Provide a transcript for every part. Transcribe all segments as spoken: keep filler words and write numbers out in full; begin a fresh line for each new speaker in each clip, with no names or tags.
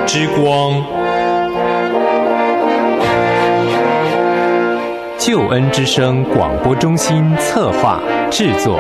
之光，救恩之声广播中心策划制作。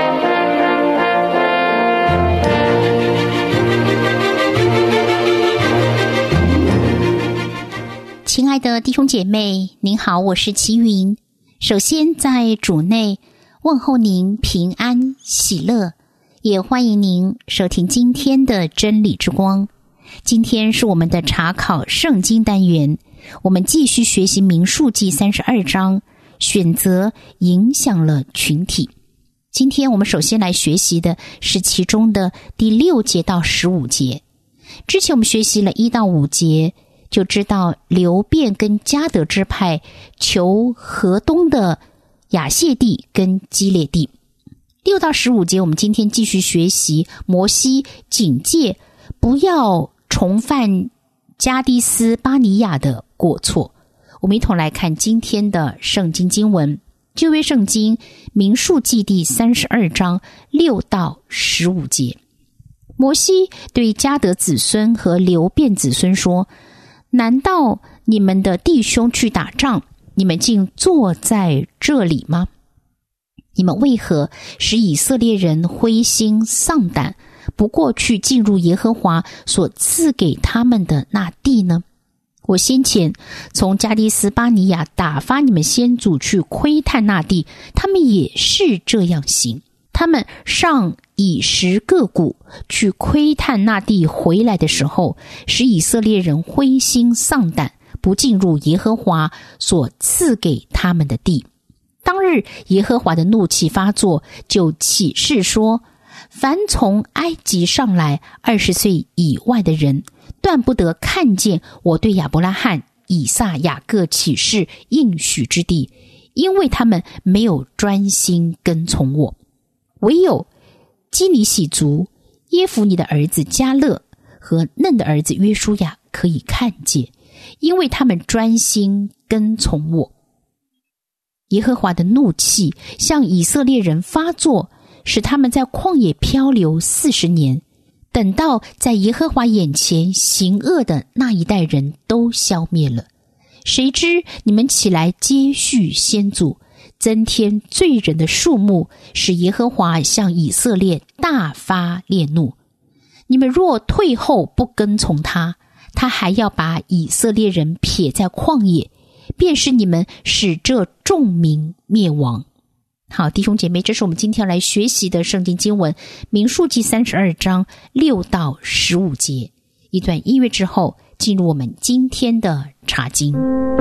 亲爱的弟兄姐妹，您好，我是齐云。首先在主内问候您平安喜乐，也欢迎您收听今天的真理之光。今天是我们的查考圣经单元，我们继续学习民数记三十二章，选择影响了群体。今天我们首先来学习的是其中的第六节到十五节。之前我们学习了一到五节，就知道流便跟迦得支派求河东的亚谢地跟基列地。六到十五节我们今天继续学习摩西警戒不要重犯加低斯巴尼亚的过错。我们一同来看今天的圣经经文，旧约圣经民数记第三十二章六到十五节。摩西对迦得子孙和流便子孙说，难道你们的弟兄去打仗，你们竟坐在这里吗？你们为何使以色列人灰心丧胆，不过去进入耶和华所赐给他们的那地呢？我先前从加低斯巴尼亚打发你们先祖去窥探那地，他们也是这样行。他们上以实各谷去窥探那地，回来的时候，使以色列人灰心丧胆，不进入耶和华所赐给他们的地。当日耶和华的怒气发作，就起誓说，凡从埃及上来二十岁以外的人，断不得看见我对亚伯拉罕、以撒、雅各起誓应许之地，因为他们没有专心跟从我。唯有基尼喜族耶孚尼的儿子迦勒和嫩的儿子约书亚可以看见，因为他们专心跟从我。耶和华的怒气向以色列人发作，使他们在旷野漂流四十年，等到在耶和华眼前行恶的那一代人都消灭了。谁知你们起来接续先祖，增添罪人的数目，使耶和华向以色列大发烈怒。你们若退后不跟从他，他还要把以色列人撇在旷野，便是你们使这众民灭亡。好，弟兄姐妹，这是我们今天要来学习的圣经经文，民数记三十二章六到十五节。一段音乐之后，进入我们今天的查经。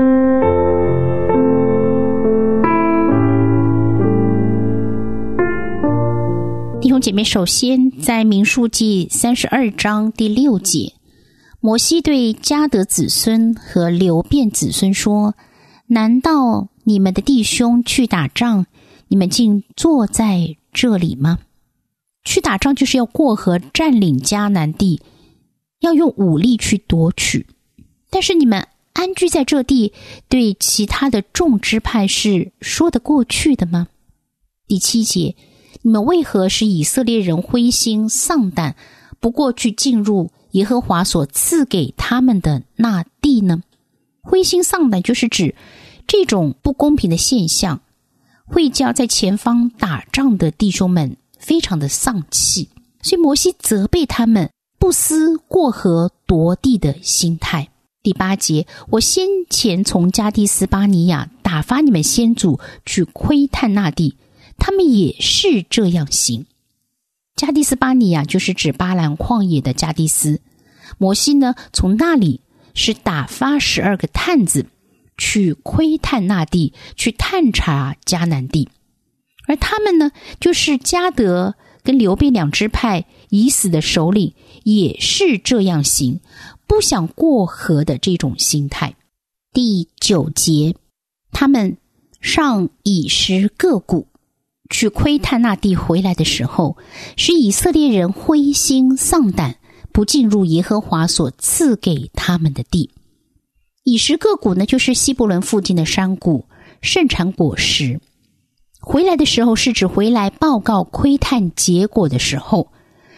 弟兄姐妹，首先在民数记三十二章第六节，摩西对迦得子孙和流便子孙说，难道你们的弟兄去打仗，你们竟坐在这里吗？去打仗就是要过河占领迦南地，要用武力去夺取。但是你们安居在这地，对其他的众支派是说得过去的吗？第七节，你们为何使以色列人灰心丧胆，不过去进入耶和华所赐给他们的那地呢？灰心丧胆就是指这种不公平的现象，会叫在前方打仗的弟兄们非常的丧气，所以摩西责备他们不思过河夺地的心态。第八节，我先前从加低斯巴尼亚打发你们先祖去窥探那地，他们也是这样行。加低斯巴尼亚就是指巴兰旷野的加低斯。摩西呢，从那里是打发十二个探子去窥探那地，去探查迦南地。而他们呢，就是迦得跟流便两支派已死的首领，也是这样行，不想过河的这种心态。第九节，他们上以实各谷去窥探那地，回来的时候，使以色列人灰心丧胆，不进入耶和华所赐给他们的地。以实各谷呢，就是希伯伦附近的山谷，盛产果实。回来的时候是指回来报告窥探结果的时候。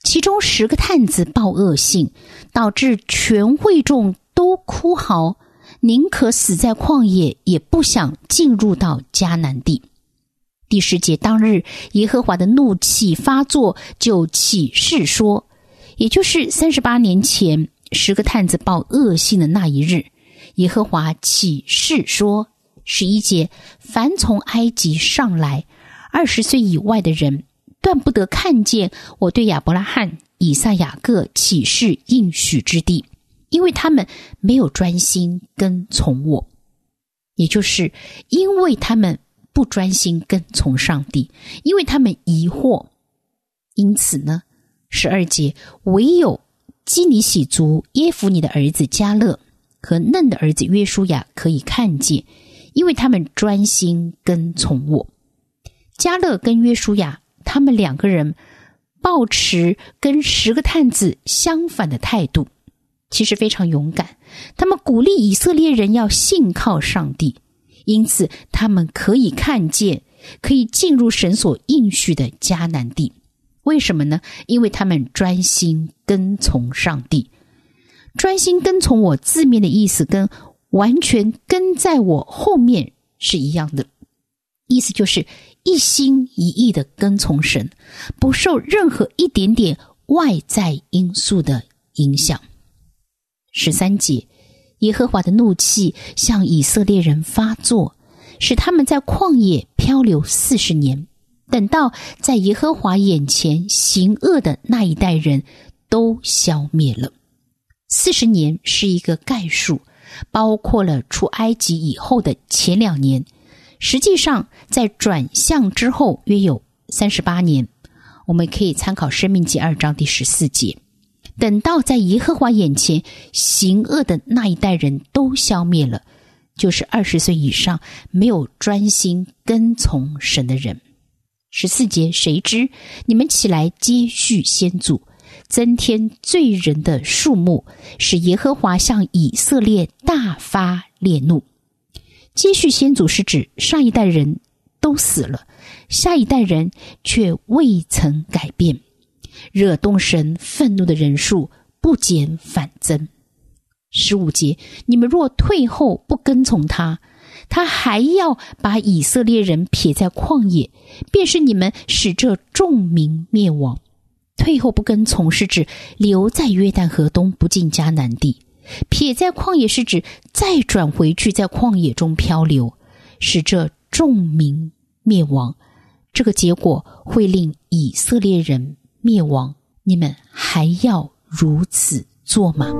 其中十个探子报恶信，导致全会众都哭嚎，宁可死在旷野，也不想进入到迦南地。第十节，当日耶和华的怒气发作，就起誓说，也就是三十八年前十个探子报恶信的那一日，耶和华起誓说，十一节，凡从埃及上来二十岁以外的人，断不得看见我对亚伯拉罕、以撒、雅各起誓应许之地，因为他们没有专心跟从我。也就是因为他们不专心跟从上帝，因为他们疑惑。因此呢，十二节，唯有基尼喜族耶孚尼的儿子迦勒和嫩的儿子约书亚可以看见，因为他们专心跟从我。迦勒跟约书亚他们两个人抱持跟十个探子相反的态度，其实非常勇敢。他们鼓励以色列人要信靠上帝，因此他们可以看见，可以进入神所应许的迦南地。为什么呢？因为他们专心跟从上帝。专心跟从我字面的意思跟完全跟在我后面是一样的，意思就是一心一意的跟从神，不受任何一点点外在因素的影响。十三节，耶和华的怒气向以色列人发作，使他们在旷野漂流四十年，等到在耶和华眼前行恶的那一代人都消灭了。四十年是一个概数，包括了出埃及以后的前两年，实际上在转向之后约有三十八年。我们可以参考申命记二章第十四节，等到在耶和华眼前行恶的那一代人都消灭了，就是二十岁以上没有专心跟从神的人。十四节，谁知你们起来接续先祖，增添罪人的数目，使耶和华向以色列大发烈怒。接续先祖是指上一代人都死了，下一代人却未曾改变，惹动神愤怒的人数不减反增。十五节，你们若退后不跟从他，他还要把以色列人撇在旷野，便是你们使这众民灭亡。退后不跟从是指留在约旦河东不进迦南地，撇在旷野是指再转回去在旷野中漂流，使这众民灭亡。这个结果会令以色列人灭亡，你们还要如此做吗？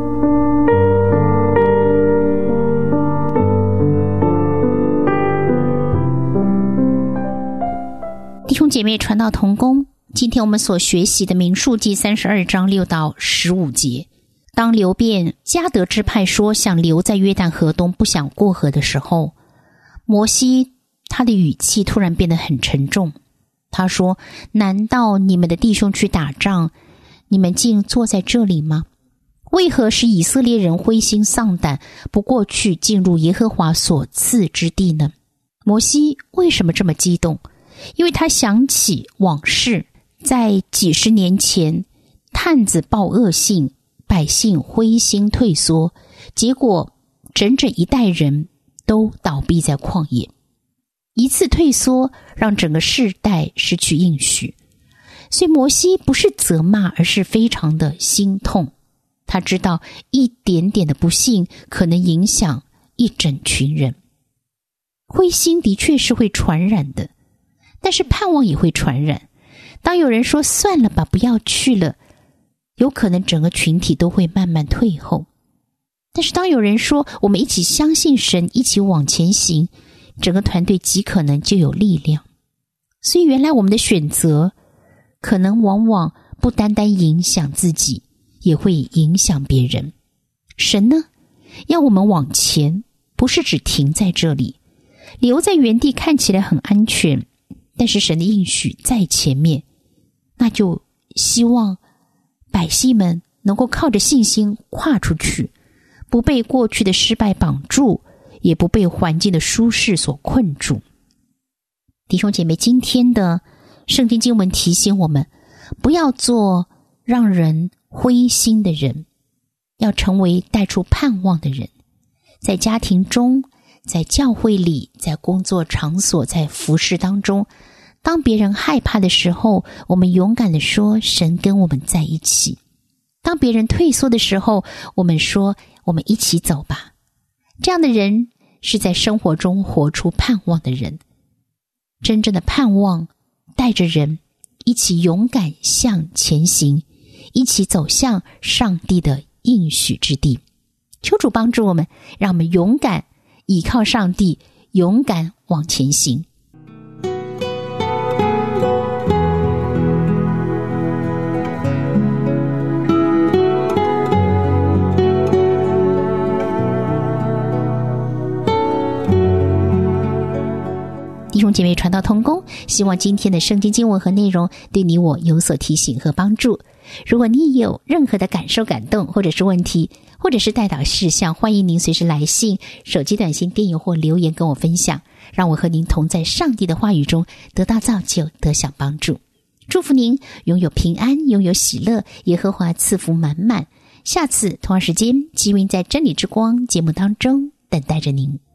弟兄姐妹，传道同工，今天我们所学习的民数记三十二章六到十五节，当流便迦得支派说想留在约旦河东不想过河的时候，摩西他的语气突然变得很沉重。他说，难道你们的弟兄去打仗，你们竟坐在这里吗？为何使以色列人灰心丧胆，不过去进入耶和华所赐之地呢？摩西为什么这么激动？因为他想起往事，在几十年前探子报恶信，百姓灰心退缩，结果整整一代人都倒闭在旷野。一次退缩让整个世代失去应许，所以摩西不是责骂，而是非常的心痛。他知道一点点的不幸可能影响一整群人。灰心的确是会传染的，但是盼望也会传染。当有人说算了吧，不要去了，有可能整个群体都会慢慢退后。但是当有人说我们一起相信神，一起往前行，整个团队极可能就有力量。所以原来我们的选择可能往往不单单影响自己，也会影响别人。神呢，要我们往前，不是只停在这里，留在原地看起来很安全，但是神的应许在前面，那就希望百姓们能够靠着信心跨出去，不被过去的失败绑住，也不被环境的舒适所困住。弟兄姐妹，今天的圣经经文提醒我们，不要做让人灰心的人，要成为带出盼望的人。在家庭中，在教会里，在工作场所，在服事当中，当别人害怕的时候，我们勇敢地说，神跟我们在一起。当别人退缩的时候，我们说，我们一起走吧。这样的人是在生活中活出盼望的人。真正的盼望带着人一起勇敢向前行，一起走向上帝的应许之地。求主帮助我们，让我们勇敢倚靠上帝，勇敢往前行。弟兄姐妹，传道同工，希望今天的圣经经文和内容对你我有所提醒和帮助。如果你有任何的感受、感动，或者是问题，或者是代祷事项，欢迎您随时来信、手机短信、电邮或留言跟我分享，让我和您同在上帝的话语中得到造就，得享帮助。祝福您拥有平安，拥有喜乐，耶和华赐福满满。下次同样时间，基云在真理之光节目当中等待着您。